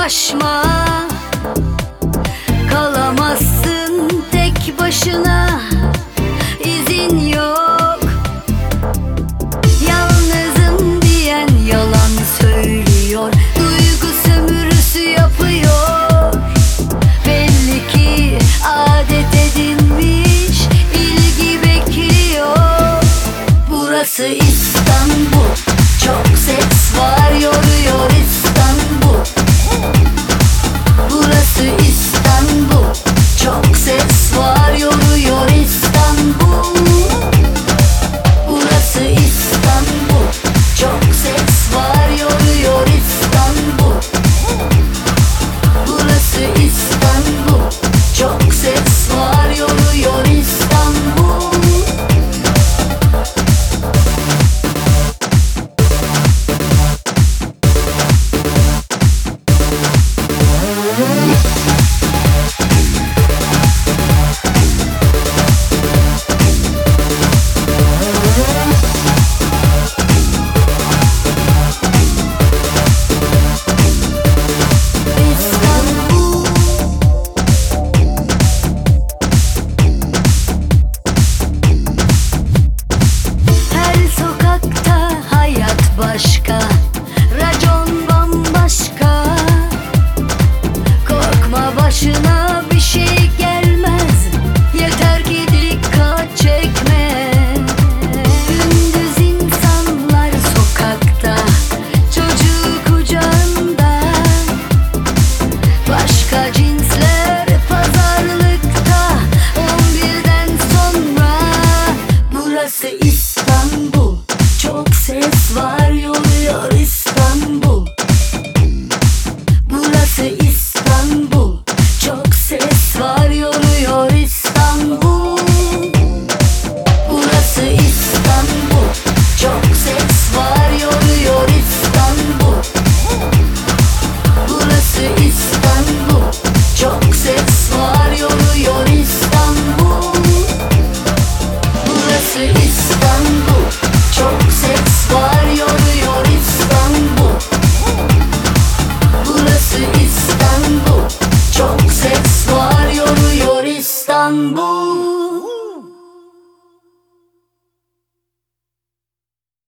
yaklaşma, kalamazsın tek başına, izin yok. Yalnızım diyen yalan söylüyor, duygu sömürüsü yapıyor. Belli ki adet edinmiş, ilgi bekliyor. Burası İstanbul, çok ses var, yoruyor İstanbul. Burası İstanbul, çok ses var, yoruyor İstanbul. Burası İstanbul, çok ses var, yoruyor İstanbul. Burası İstanbul, çok ses var, yoruyor İstanbul. Başka, racon bambaşka. Korkma, başına bir şey gelmez, yeter ki dikkat çekme. Gündüz insanlar sokakta, çocuğu kucağında. Başka cinsler pazarlıkta, 11'den sonra. Burası İstanbul, çok ses var, yoruyor İstanbul. Burası İstanbul, çok ses var, yoruyor İstanbul. Burası İstanbul, çok ses var, yoruyor İstanbul. Burası İstanbul, çok ses var, yoruyor İstanbul. Burası İstanbul, çok ses var, yoruyor İstanbul. Burası İstanbul, çok ses var, yoruyor İstanbul.